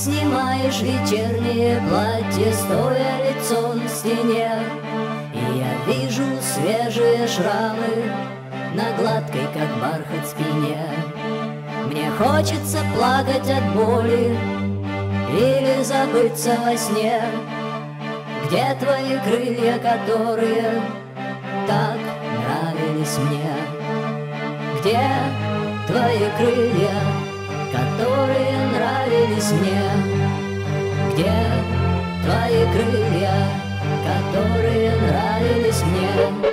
снимаешь вечернее платье, стоя лицом к стене, и я вижу свежие шрамы на гладкой, как бархат, спине. Мне хочется плакать от боли или забыться во сне. Где твои крылья, которые так нравились мне? Где твои крылья, которые нравились мне? Где твои крылья, которые нравились мне?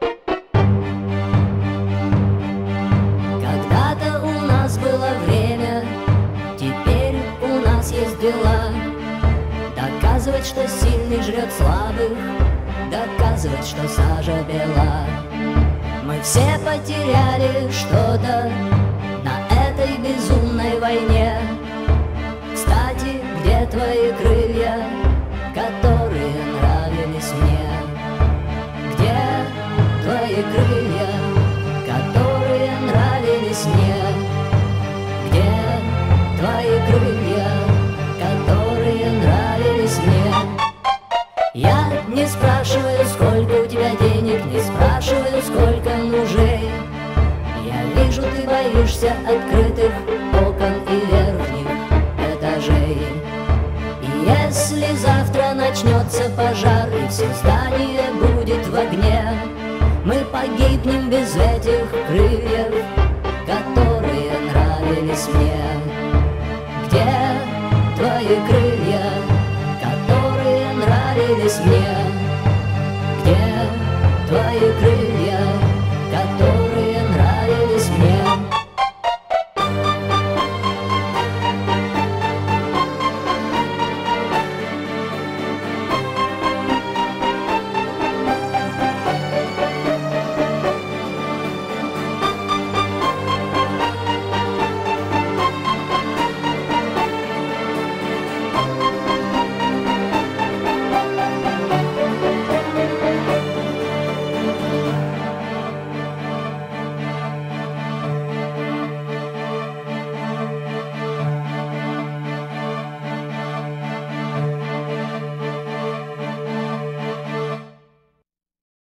Когда-то у нас было время, теперь у нас есть дела. Доказывать, что сильный жрет слабых, доказывать, что сажа бела. Мы все потеряли что-то на этой безумной войне. Кстати, где твои крылья, которые нравились мне? Где твои крылья, которые нравились мне? Где твои крылья, которые нравились мне? Я не спрашиваю, сколько у тебя денег, не спрашиваю, сколько мужей. Я вижу, ты боишься открытых окон и верхних этажей. И если завтра начнется пожар и все здание будет в огне, мы погибнем без этих крыльев, которые нравились мне. Где твои крылья,